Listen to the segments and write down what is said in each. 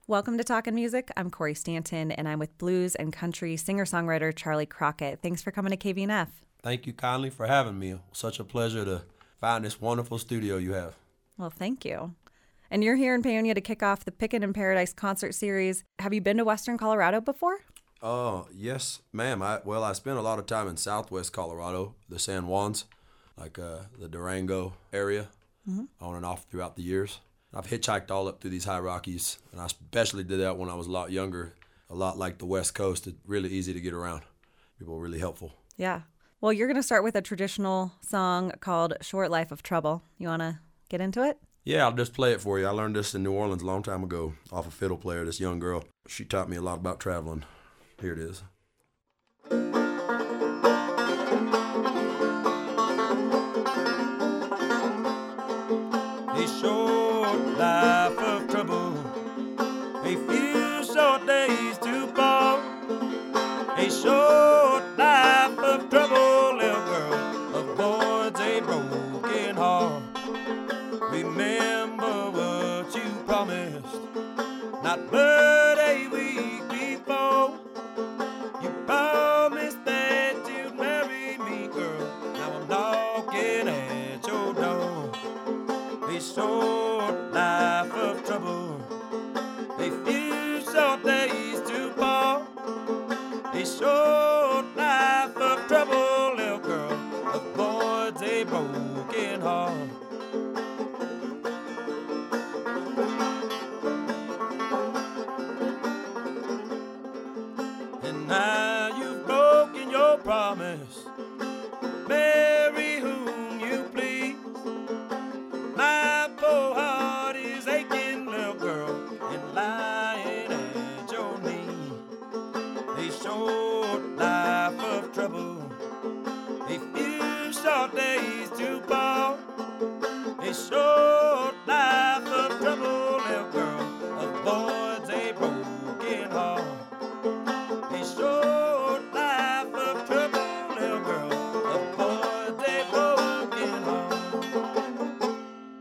Welcome to Talkin' Music. I'm Corey Stanton, and I'm with blues and country singer-songwriter Charlie Crockett. Thanks for coming to KVNF. Thank you kindly for having me. Such a pleasure to find this wonderful studio you have. Well, thank you. And you're here in Paonia to kick off the Pickin' in Paradise concert series. Have you been to Western Colorado before? Yes, ma'am. I spent a lot of time in Southwest Colorado, the San Juans, like the Durango area, on and off throughout the years. I've hitchhiked all up through these high Rockies, and I especially did that when I was a lot younger, a lot like the West Coast. It's really easy to get around. People are really helpful. Yeah. Well, you're going to start with a traditional song called Short Life of Trouble. You want to get into it? Yeah, I'll just play it for you. I learned this in New Orleans a long time ago off a fiddle player, this young girl. She taught me a lot about traveling. Here it is. A short life of trouble, a few short days to fall. A short life of trouble, little girl, avoids a broken heart. Remember what you promised, not but a week before. You promised that you'd marry me, girl. Now I'm knocking at your door. A short life of trouble, a few short days to fall. A short life of trouble, little girl, avoids a broken heart. And now you've broken your promise, marry whom you please. My poor heart is aching, little girl, and lying at your knee. A short life of trouble, a few short days to fall. A short life of trouble, little girl, avoids a broken heart. A short life of trouble, little girl, avoids a broken heart.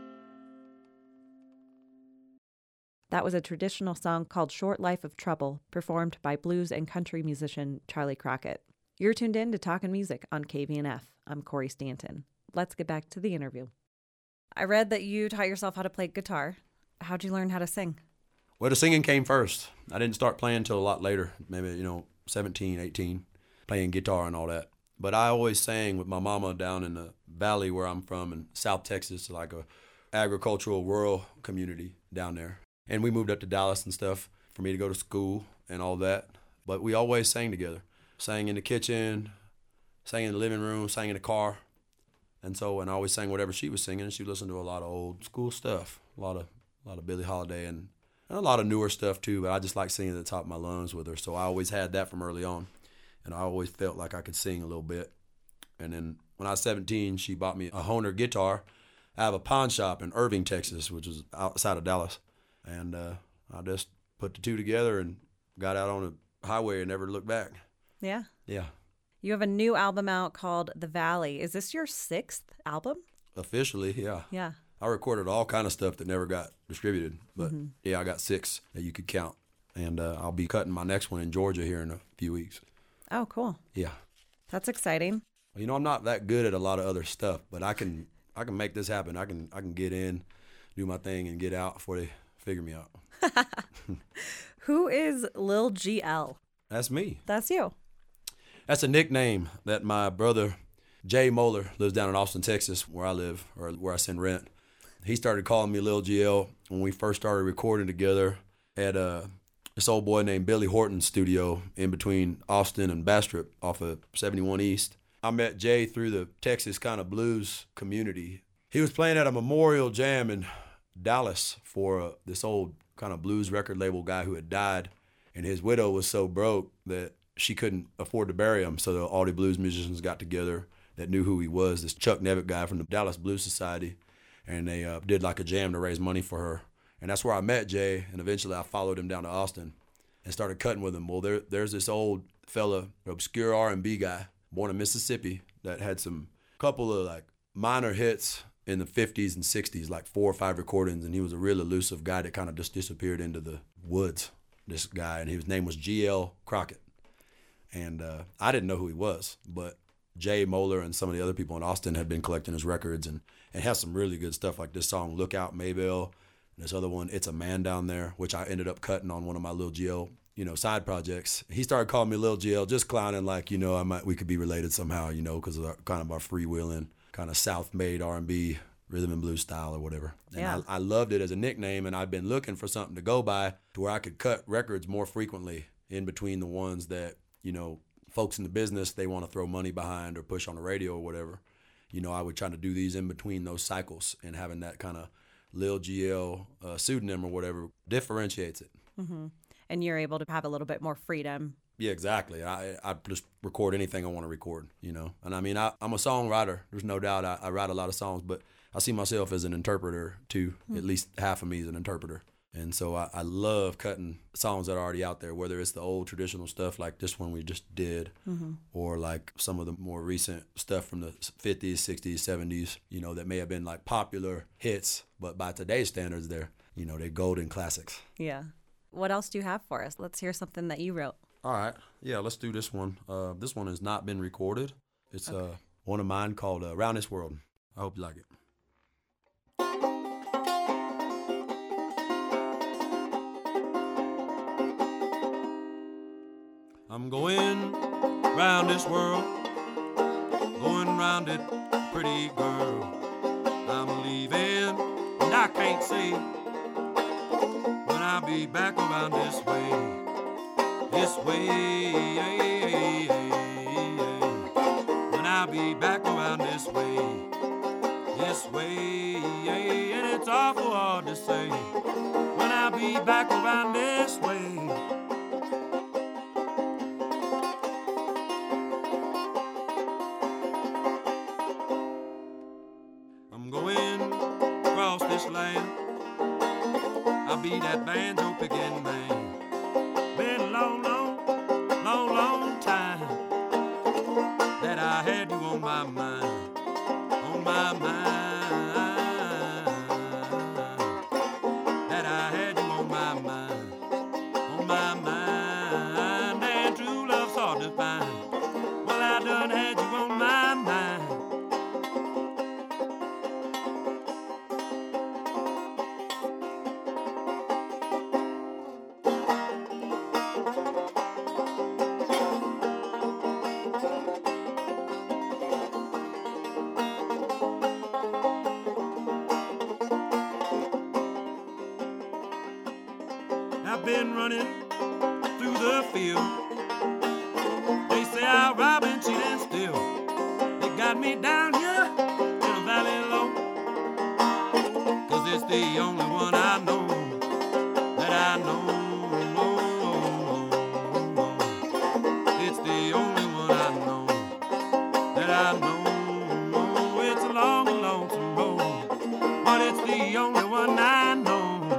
That was a traditional song called Short Life of Trouble, performed by blues and country musician Charlie Crockett. You're tuned in to Talkin' Music on KVNF. I'm Corey Stanton. Let's get back to the interview. I read that you taught yourself how to play guitar. How'd you learn how to sing? Well, the singing came first. I didn't start playing until a lot later, maybe, 17, 18, playing guitar and all that. But I always sang with my mama down in the valley where I'm from in South Texas, like a agricultural rural community down there. And we moved up to Dallas and stuff for me to go to school and all that. But we always sang together. Sang in the kitchen, sang in the living room, sang in the car. And I always sang whatever she was singing, and she listened to a lot of old school stuff, a lot of Billie Holiday and a lot of newer stuff too, but I just like singing at the top of my lungs with her. So I always had that from early on, and I always felt like I could sing a little bit. And then when I was 17, she bought me a Hohner guitar. I have a pawn shop in Irving, Texas, which is outside of Dallas. And I just put the two together and got out on the highway and never looked back. Yeah? Yeah. You have a new album out called The Valley. Is this your 6th album? Officially, yeah. Yeah. I recorded all kind of stuff that never got distributed. But, yeah, I got 6 that you could count. And I'll be cutting my next one in Georgia here in a few weeks. Oh, cool. Yeah. That's exciting. Well, I'm not that good at a lot of other stuff, but I can make this happen. I can get in, do my thing, and get out before they figure me out. Who is Lil GL? That's me. That's you. That's a nickname that my brother, Jay Moeller, lives down in Austin, Texas, where I live, or where I send rent. He started calling me Lil GL when we first started recording together at this old boy named Billy Horton's studio in between Austin and Bastrop off of 71 East. I met Jay through the Texas kind of blues community. He was playing at a memorial jam in Dallas for this old kind of blues record label guy who had died, and his widow was so broke that she couldn't afford to bury him, so all the blues musicians got together that knew who he was, this Chuck Nevitt guy from the Dallas Blues Society, and they did like a jam to raise money for her. And that's where I met Jay, and eventually I followed him down to Austin and started cutting with him. Well, there's this old fella, obscure R&B guy, born in Mississippi, that had some couple of like minor hits in the 50s and 60s, like 4 or 5 recordings, and he was a real elusive guy that kind of just disappeared into the woods, this guy, and his name was G.L. Crockett. And I didn't know who he was, but Jay Moeller and some of the other people in Austin had been collecting his records and has some really good stuff like this song, Lookout Maybell, and this other one, It's a Man Down There, which I ended up cutting on one of my Lil GL, side projects. He started calling me Lil GL, just clowning like, we could be related somehow, because of kind of our freewheeling, kind of South-made R&B, rhythm and blues style or whatever. And yeah. I loved it as a nickname, and I've been looking for something to go by to where I could cut records more frequently in between the ones that, folks in the business, they want to throw money behind or push on the radio or whatever. I would try to do these in between those cycles, and having that kind of Lil GL pseudonym or whatever differentiates it. Mm-hmm. And you're able to have a little bit more freedom. Yeah, exactly. I just record anything I want to record, And I mean, I'm a songwriter. There's no doubt I write a lot of songs, but I see myself as an interpreter too. Mm-hmm. At least half of me is an interpreter. And so I love cutting songs that are already out there, whether it's the old traditional stuff like this one we just did, mm-hmm. or like some of the more recent stuff from the 50s, 60s, 70s, that may have been like popular hits, but by today's standards, they're golden classics. Yeah. What else do you have for us? Let's hear something that you wrote. All right. Yeah, let's do this one. This one has not been recorded. It's one of mine called Round This World. I hope you like it. I'm going round this world, going round it, pretty girl. I'm leaving, and I can't say when I'll be back around this way, when I'll be back around this way, and it's awful hard to say, when I'll be back around this way. I'll be that banjo picking man. Been a long, long, long, long time that I had you on my mind, that I had you on my mind, and true love's hard to find. Well, I done had you on my mind. I've been running through the field. They say I rob and cheat and steal. They got me down here in a valley low, 'cause it's the only one I know, that I know. It's the only one I know, that I know. It's a long and lonesome road, but it's the only one I know.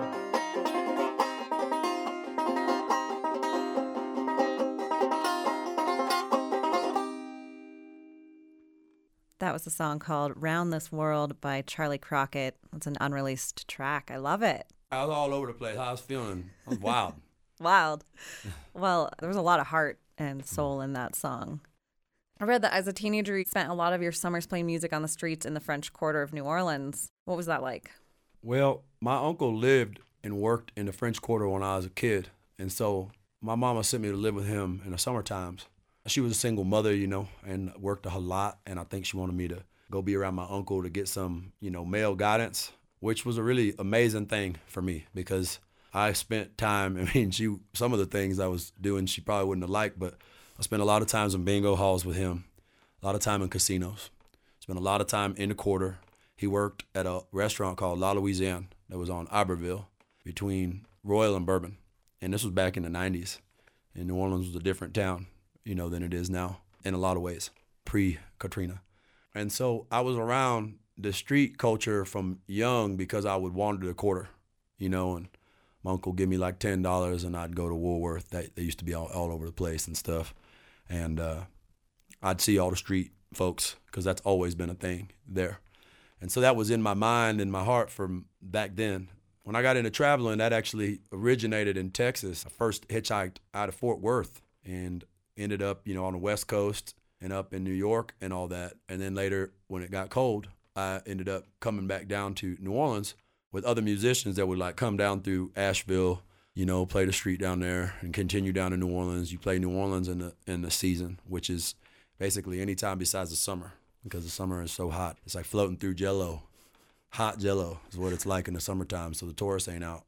That was a song called Round This World by Charlie Crockett. It's an unreleased track. I love it. I was all over the place. I was feeling, I was wild. Wild. Well, there was a lot of heart and soul in that song. I read that as a teenager, you spent a lot of your summers playing music on the streets in the French Quarter of New Orleans. What was that like? Well, my uncle lived and worked in the French Quarter when I was a kid. And so my mama sent me to live with him in the summer times. She was a single mother, and worked a lot. And I think she wanted me to go be around my uncle to get some, male guidance, which was a really amazing thing for me because I spent time, some of the things I was doing she probably wouldn't have liked, but I spent a lot of times in bingo halls with him, a lot of time in casinos, spent a lot of time in the Quarter. He worked at a restaurant called La Louisiane that was on Iberville between Royal and Bourbon. And this was back in the 90s. And New Orleans was a different town, than it is now in a lot of ways, pre-Katrina. And so I was around the street culture from young because I would wander the Quarter, and my uncle would give me like $10 and I'd go to Woolworth. They used to be all over the place and stuff. And I'd see all the street folks because that's always been a thing there. And so that was in my mind and my heart from back then. When I got into traveling, that actually originated in Texas. I first hitchhiked out of Fort Worth and ended up, on the West Coast and up in New York and all that. And then later, when it got cold, I ended up coming back down to New Orleans with other musicians that would like come down through Asheville, play the street down there and continue down to New Orleans. You play New Orleans in the season, which is basically any time besides the summer, because the summer is so hot. It's like floating through Jell-O. Hot Jell-O is what it's like in the summertime, so the tourists ain't out.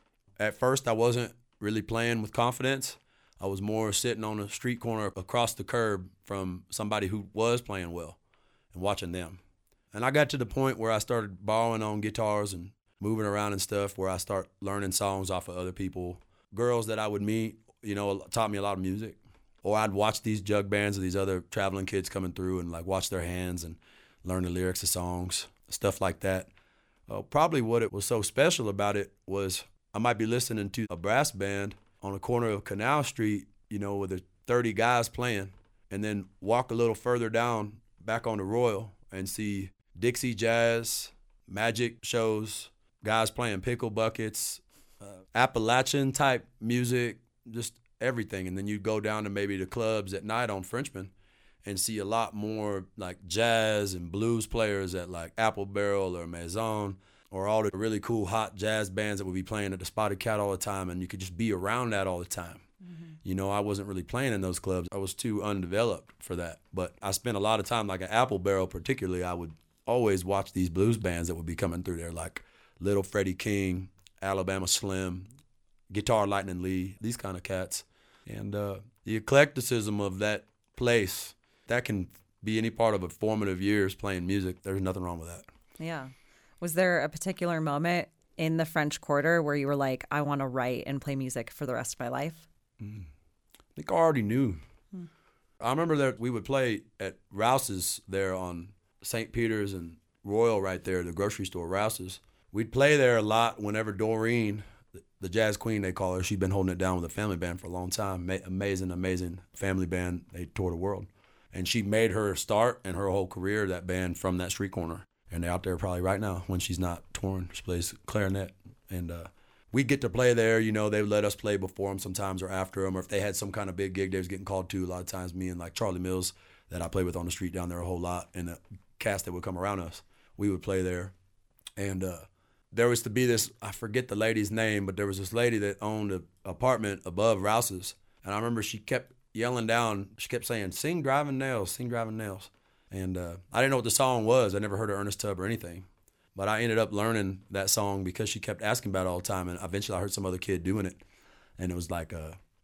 At first, I wasn't really playing with confidence. I was more sitting on a street corner across the curb from somebody who was playing well and watching them. And I got to the point where I started borrowing on guitars and moving around and stuff, where I start learning songs off of other people. Girls that I would meet, taught me a lot of music. Or I'd watch these jug bands of these other traveling kids coming through and like watch their hands and learn the lyrics of songs, stuff like that. Probably what it was so special about it was I might be listening to a brass band on the corner of Canal Street, with the 30 guys playing, and then walk a little further down back on the Royal and see Dixie Jazz, magic shows, guys playing pickle buckets, Appalachian type music, just everything. And then you go down to maybe the clubs at night on Frenchman and see a lot more like jazz and blues players at like Apple Barrel or Maison, or all the really cool hot jazz bands that would be playing at the Spotted Cat all the time, and you could just be around that all the time. Mm-hmm. I wasn't really playing in those clubs. I was too undeveloped for that. But I spent a lot of time, like at Apple Barrel particularly, I would always watch these blues bands that would be coming through there, like Little Freddie King, Alabama Slim, Guitar Lightning Lee, these kind of cats. And the eclecticism of that place, that can be any part of a formative years playing music. There's nothing wrong with that. Yeah. Was there a particular moment in the French Quarter where you were like, I want to write and play music for the rest of my life? I think I already knew. I remember that we would play at Rouse's there on St. Peter's and Royal right there, the grocery store, Rouse's. We'd play there a lot whenever Doreen, the jazz queen they call her, she'd been holding it down with a family band for a long time. Amazing family band. They toured the world. And she made her start and her whole career, that band, from that street corner. And they're out there probably right now when she's not touring. She plays clarinet. And we'd get to play there. They would let us play before them sometimes or after them. Or if they had some kind of big gig they was getting called to, a lot of times me and like Charlie Mills that I played with on the street down there a whole lot, and the cast that would come around us, we would play there. And there was to be this, I forget the lady's name, but there was this lady that owned an apartment above Rouse's. And I remember she kept yelling down, she kept saying, sing Driving Nails, sing Driving Nails. And I didn't know what the song was. I never heard of Ernest Tubb or anything. But I ended up learning that song because she kept asking about it all the time. And eventually I heard some other kid doing it. And it was like,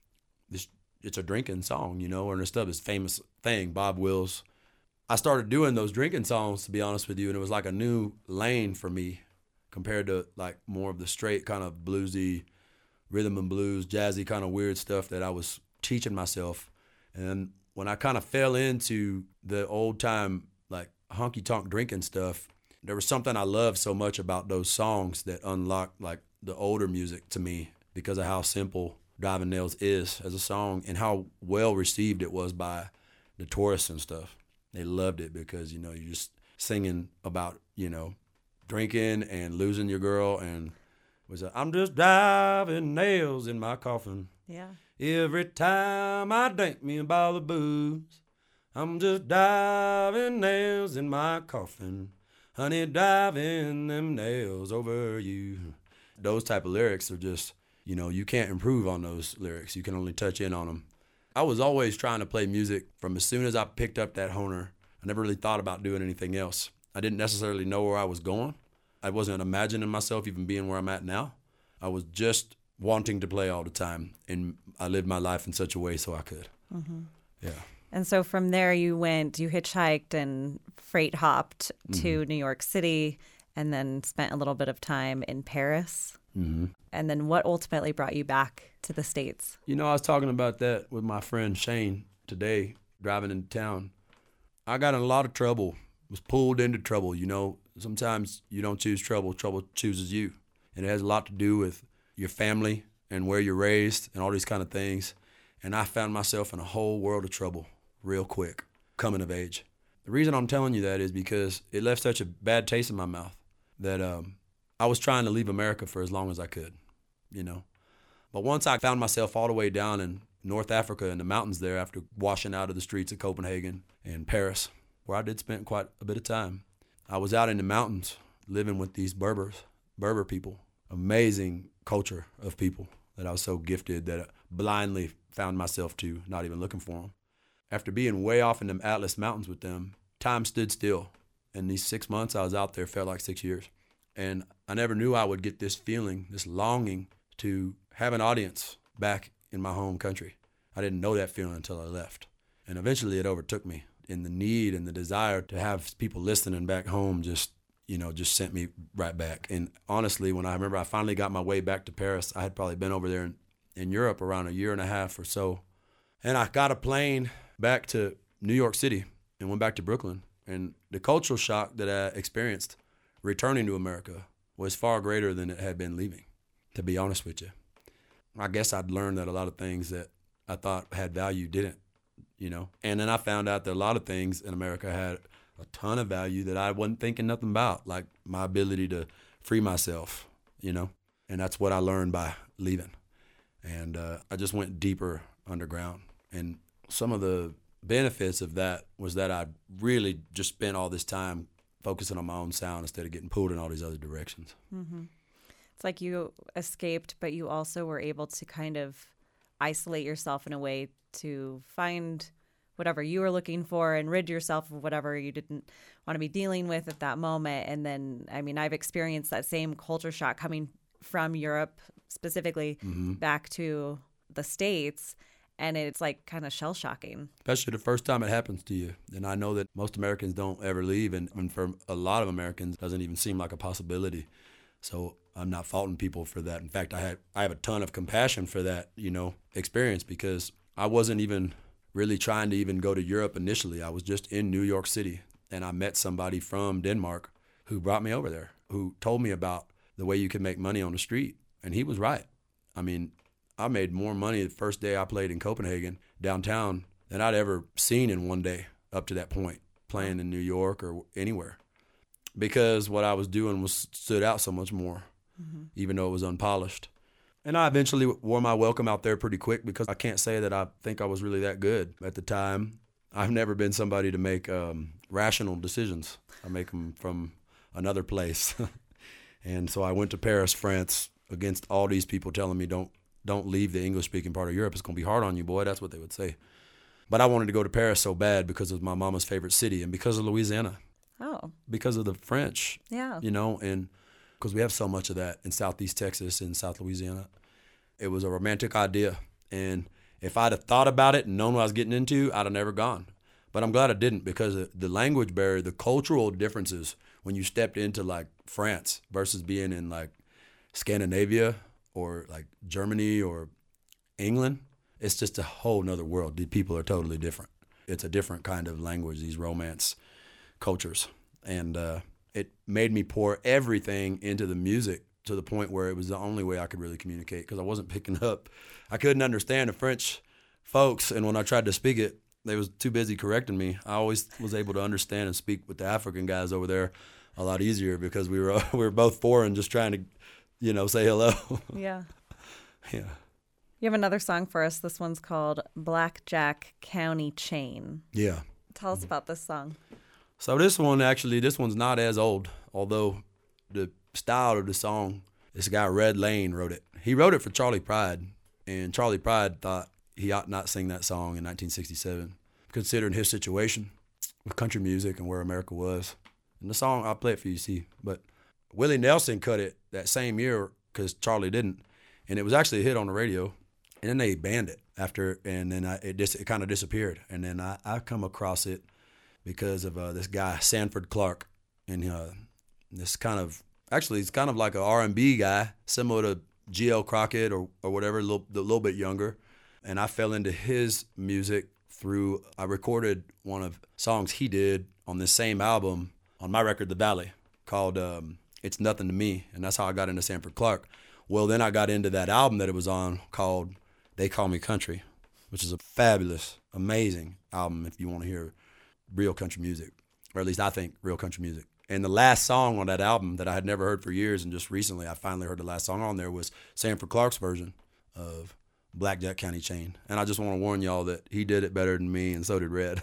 it's a drinking song, Ernest Tubb is famous thing, Bob Wills. I started doing those drinking songs, to be honest with you, and it was like a new lane for me compared to like more of the straight kind of bluesy, rhythm and blues, jazzy kind of weird stuff that I was teaching myself. And when I kind of fell into the old time, like honky tonk drinking stuff, there was something I loved so much about those songs that unlocked like the older music to me because of how simple Driving Nails is as a song and how well received it was by the tourists and stuff. They loved it because, you're just singing about, drinking and losing your girl, and I'm just driving nails in my coffin. Yeah. Every time I drink me a bottle of booze, I'm just driving nails in my coffin. Honey, driving them nails over you. Those type of lyrics are just, you can't improve on those lyrics. You can only touch in on them. I was always trying to play music from as soon as I picked up that Hohner. I never really thought about doing anything else. I didn't necessarily know where I was going. I wasn't imagining myself even being where I'm at now. I was just wanting to play all the time, and I lived my life in such a way so I could. Mm-hmm. Yeah. And so from there you hitchhiked and freight hopped to New York City and then spent a little bit of time in Paris. Mm-hmm. And then what ultimately brought you back to the States? I was talking about that with my friend Shane today, driving into town. I got in a lot of trouble, was pulled into trouble. Sometimes you don't choose trouble, trouble chooses you. And it has a lot to do with your family and where you're raised and all these kind of things. And I found myself in a whole world of trouble real quick, coming of age. The reason I'm telling you that is because it left such a bad taste in my mouth that I was trying to leave America for as long as I could, you know. But once I found myself all the way down in North Africa in the mountains there after washing out of the streets of Copenhagen and Paris, where I did spend quite a bit of time, I was out in the mountains living with these Berber people, amazing culture of people that I was so gifted that I blindly found myself to, not even looking for them. After being way off in the Atlas Mountains with them, time stood still. And these 6 months I was out there felt like 6 years. And I never knew I would get this feeling, this longing to have an audience back in my home country. I didn't know that feeling until I left. And eventually it overtook me. And the need and the desire to have people listening back home just sent me right back. And honestly, when I remember I finally got my way back to Paris, I had probably been over there in Europe around a year and a half or so. And I got a plane back to New York City and went back to Brooklyn. And the cultural shock that I experienced returning to America was far greater than it had been leaving, to be honest with you. I guess I'd learned that a lot of things that I thought had value didn't, you know. And then I found out that a lot of things in America had a ton of value that I wasn't thinking nothing about, like my ability to free myself, you know. And that's what I learned by leaving. And I just went deeper underground. And some of the benefits of that was that I really just spent all this time focusing on my own sound instead of getting pulled in all these other directions. Mm-hmm. It's like you escaped, but you also were able to kind of isolate yourself in a way to find whatever you were looking for and rid yourself of whatever you didn't want to be dealing with at that moment. And then, I mean, I've experienced that same culture shock coming from Europe specifically back to the States. And it's like kind of shell shocking. Especially the first time it happens to you. And I know that most Americans don't ever leave. And for a lot of Americans, it doesn't even seem like a possibility. So I'm not faulting people for that. In fact, I have a ton of compassion for that, you know, experience, because I wasn't even really trying to even go to Europe initially. I was just in New York City. And I met somebody from Denmark who brought me over there, who told me about the way you could make money on the street. And he was right. I mean, I made more money the first day I played in Copenhagen downtown than I'd ever seen in one day up to that point, playing in New York or anywhere, because what I was doing stood out so much more, even though it was unpolished. And I eventually wore my welcome out there pretty quick, because I can't say that I think I was really that good at the time. I've never been somebody to make rational decisions. I make them from another place. And so I went to Paris, France, against all these people telling me, don't leave the English-speaking part of Europe. It's going to be hard on you, boy. That's what they would say. But I wanted to go to Paris so bad because it was my mama's favorite city, and because of Louisiana. Oh. Because of the French. Yeah. You know, and because we have so much of that in Southeast Texas and South Louisiana. It was a romantic idea. And if I'd have thought about it and known what I was getting into, I'd have never gone. But I'm glad I didn't, because the language barrier, the cultural differences when you stepped into like France versus being in like Scandinavia or like Germany or England, it's just a whole nother world. The people are totally different. It's a different kind of language, these romance cultures. And it made me pour everything into the music to the point where it was the only way I could really communicate, because I wasn't picking up. I couldn't understand the French folks, and when I tried to speak it, they was too busy correcting me. I always was able to understand and speak with the African guys over there a lot easier, because we were both foreign, just trying to, you know, say hello. Yeah. Yeah. You have another song for us. This one's called Blackjack County Chain. Yeah. Tell us about this song. So this one's not as old, although the style of the song, this guy Red Lane wrote it. He wrote it for Charley Pride, and Charley Pride thought he ought not sing that song in 1967, considering his situation with country music and where America was. And the song, I'll play it for you, see. But Willie Nelson cut it that same year because Charlie didn't, and it was actually a hit on the radio. And then they banned it after, and then it kind of disappeared. And then I come across it because of this guy Sanford Clark, and this kind of, actually it's kind of like an R&B guy, similar to G.L. Crockett or whatever, a little bit younger. And I fell into his music through, I recorded one of songs he did on this same album on my record, The Valley, called It's Nothing to Me, and that's how I got into Sanford Clark. Well, then I got into that album that it was on called They Call Me Country, which is a fabulous, amazing album if you want to hear real country music, or at least I think real country music. And the last song on that album that I had never heard for years, and just recently I finally heard the last song on there, was Sanford Clark's version of Blackjack County Chain. And I just want to warn y'all that he did it better than me, and so did Red.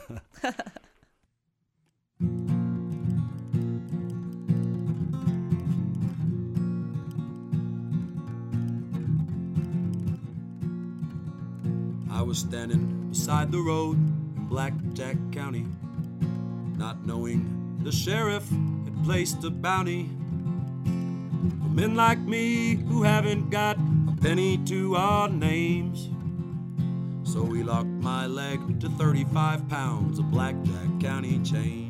I was standing beside the road in Blackjack County, not knowing the sheriff had placed a bounty for men like me who haven't got a penny to our names. So he locked my leg to 35 pounds of Blackjack County chain.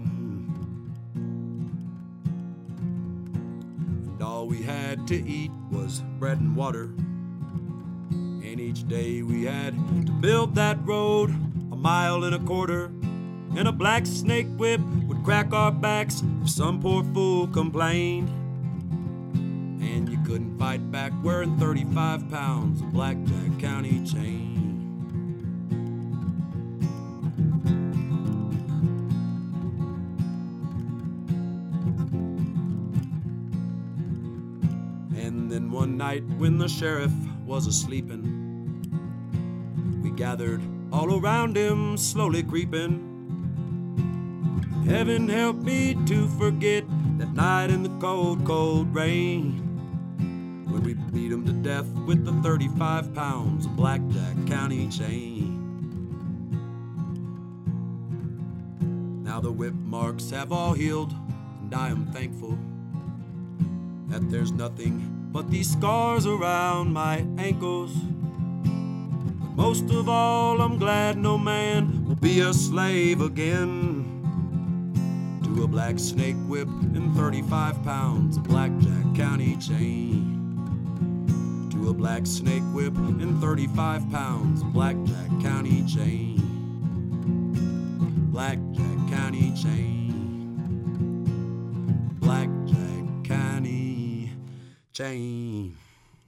And all we had to eat was bread and water. And each day we had to build that road 1.25 miles, and a black snake whip would crack our backs if some poor fool complained. And you couldn't fight back wearing 35 pounds of Blackjack County chain. And then one night when the sheriff was a-sleepin', we gathered all around him, slowly creeping. Heaven help me to forget that night in the cold, cold rain, when we beat him to death with the 35 pounds of Blackjack County chain. Now the whip marks have all healed, and I am thankful that there's nothing but these scars around my ankles. But most of all, I'm glad no man will be a slave again to a black snake whip and 35 pounds of Blackjack County chain. To a black snake whip and 35 pounds of Blackjack County chain. Blackjack County chain. Blackjack County chain.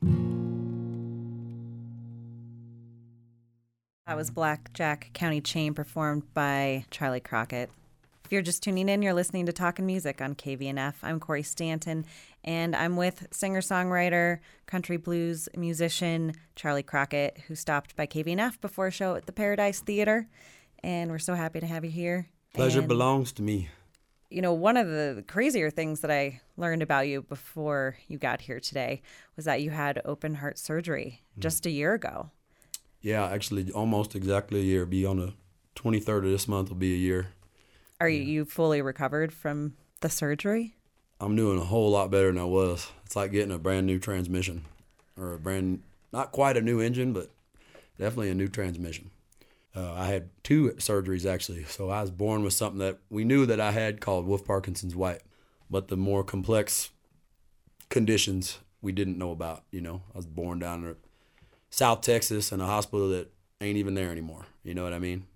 That was Blackjack County Chain, performed by Charlie Crockett. If you're just tuning in, you're listening to Talkin' Music on KVNF. I'm Corey Stanton, and I'm with singer-songwriter, country blues musician Charlie Crockett, who stopped by KVNF before a show at the Paradise Theater, and we're so happy to have you here. Pleasure belongs to me. You know, one of the crazier things that I learned about you before you got here today was that you had open heart surgery just a year ago. Yeah, actually almost exactly a year. Be on the 23rd of this month will be a year. Are you fully recovered from the surgery? I'm doing a whole lot better than I was. It's like getting a brand new transmission, or not quite a new engine, but definitely a new transmission. I had 2 surgeries actually. So I was born with something that we knew that I had called Wolff Parkinson's White, but the more complex conditions we didn't know about. You know, I was born down in South Texas in a hospital that ain't even there anymore. You know what I mean?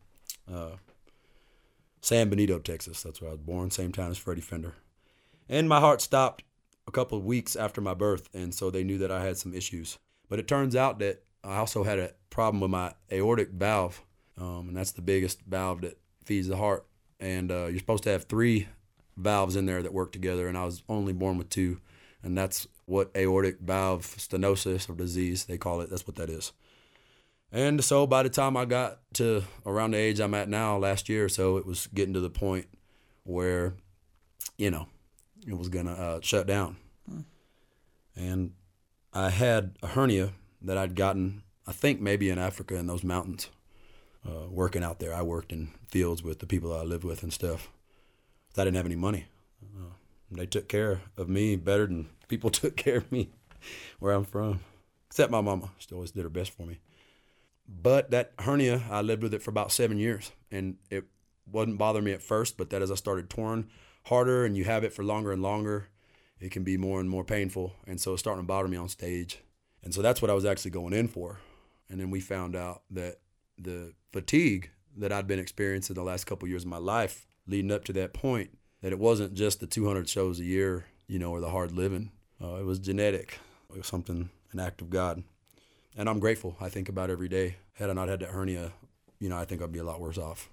San Benito, Texas. That's where I was born, same town as Freddie Fender. And my heart stopped a couple of weeks after my birth, and so they knew that I had some issues. But it turns out that I also had a problem with my aortic valve, and that's the biggest valve that feeds the heart. And you're supposed to have 3 valves in there that work together, and I was only born with 2, and that's what aortic valve stenosis or disease, they call it. That's what that is. And so by the time I got to around the age I'm at now, last year or so, it was getting to the point where, you know, it was going to shut down. And I had a hernia that I'd gotten, I think maybe in Africa in those mountains, working out there. I worked in fields with the people I lived with and stuff. I didn't have any money. They took care of me better than people took care of me where I'm from, except my mama. She always did her best for me. But that hernia, I lived with it for about 7 years, and it wasn't bothering me at first, but that as I started touring harder and you have it for longer and longer, it can be more and more painful. And so it's starting to bother me on stage. And so that's what I was actually going in for. And then we found out that the fatigue that I'd been experiencing the last couple of years of my life leading up to that point, that it wasn't just the 200 shows a year, you know, or the hard living. It was genetic. It was something, an act of God. And I'm grateful. I think about it every day. Had I not had that hernia, you know, I think I'd be a lot worse off.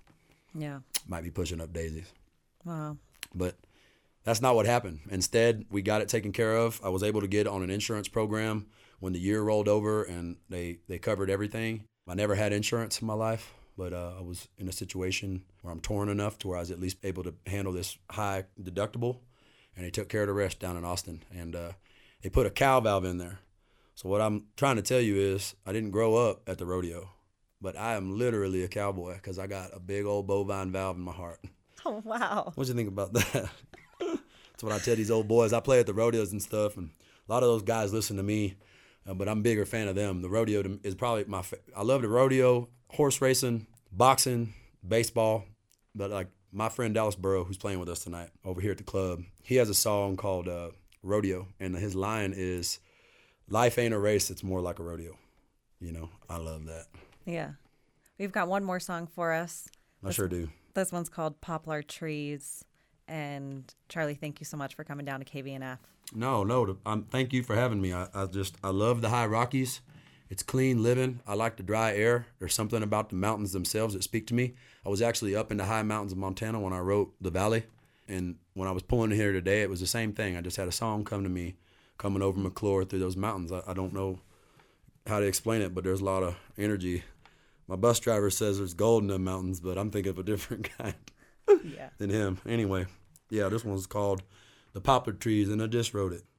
Yeah. Might be pushing up daisies. Wow. But that's not what happened. Instead, we got it taken care of. I was able to get on an insurance program when the year rolled over, and they covered everything. I never had insurance in my life, but I was in a situation where I'm torn enough to where I was at least able to handle this high deductible, and they took care of the rest down in Austin. And they put a cow valve in there. So what I'm trying to tell you is I didn't grow up at the rodeo, but I am literally a cowboy because I got a big old bovine valve in my heart. Oh, wow. What you think about that? That's what I tell these old boys. I play at the rodeos and stuff, and a lot of those guys listen to me, but I'm a bigger fan of them. The rodeo is probably I love the rodeo, horse racing, boxing, baseball, but like my friend Dallas Burrow, who's playing with us tonight over here at the club, he has a song called Rodeo, and his line is, life ain't a race, it's more like a rodeo. You know, I love that. Yeah. We've got one more song for us. I sure do. This one's called Poplar Trees. And Charlie, thank you so much for coming down to KVNF. No, thank you for having me. I love the high Rockies. It's clean living. I like the dry air. There's something about the mountains themselves that speak to me. I was actually up in the high mountains of Montana when I wrote The Valley. And when I was pulling in here today, it was the same thing. I just had a song come to me coming over McClure through those mountains. I don't know how to explain it, but there's a lot of energy. My bus driver says there's gold in the mountains, but I'm thinking of a different kind than him. Anyway, yeah, this one's called The Poplar Trees, and I just wrote it.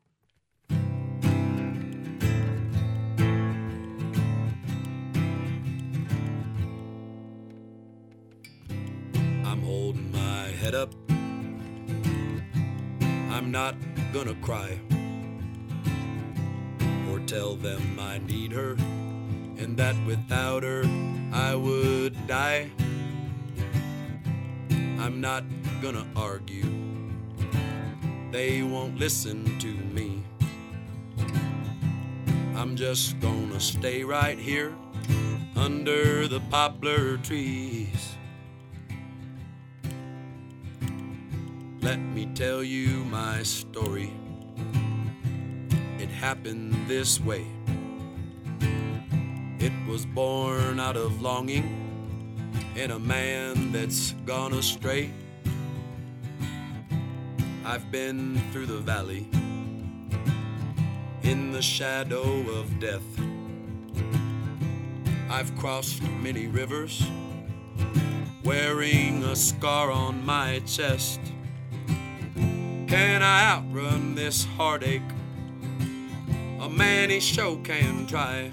I'm holding my head up. I'm not gonna cry or tell them I need her and that without her I would die. I'm not gonna argue, they won't listen to me. I'm just gonna stay right here under the poplar trees. Let me tell you my story. It happened this way. It was born out of longing in a man that's gone astray. I've been through the valley in the shadow of death. I've crossed many rivers wearing a scar on my chest. Can I outrun this heartache? A man he sure can try.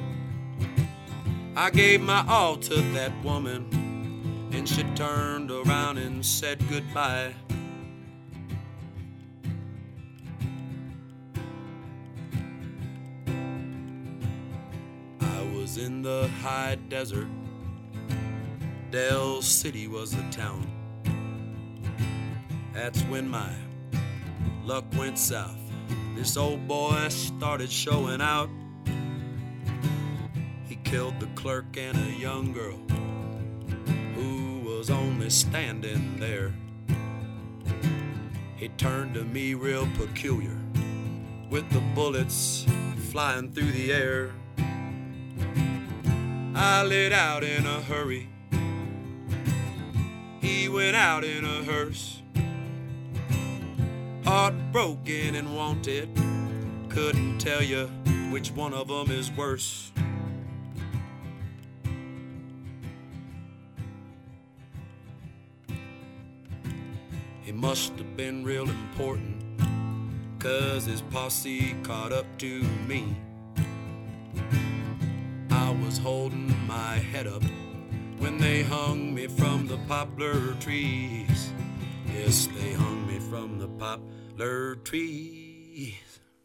I gave my all to that woman, and she turned around and said goodbye. I was in the high desert. Del City was the town. That's when my luck went south. This old boy started showing out. He killed the clerk and a young girl who was only standing there. He turned to me real peculiar with the bullets flying through the air. I lit out in a hurry. He went out in a hearse. Heartbroken and wanted, couldn't tell you which one of them is worse. He must have been real important, 'cause his posse caught up to me. I was holding my head up when they hung me from the poplar trees. Yes, they hung me from the poplar trees.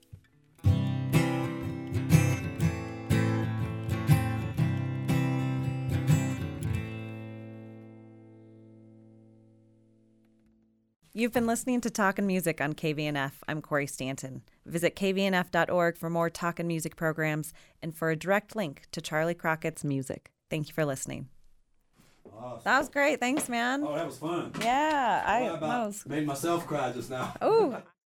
You've been listening to Talkin' Music on KVNF. I'm Corey Stanton. Visit kvnf.org for more Talkin' Music programs and for a direct link to Charlie Crockett's music. Thank you for listening. Awesome. That was great. Thanks, man. Oh, that was fun. Yeah, I made myself cry just now. Oh.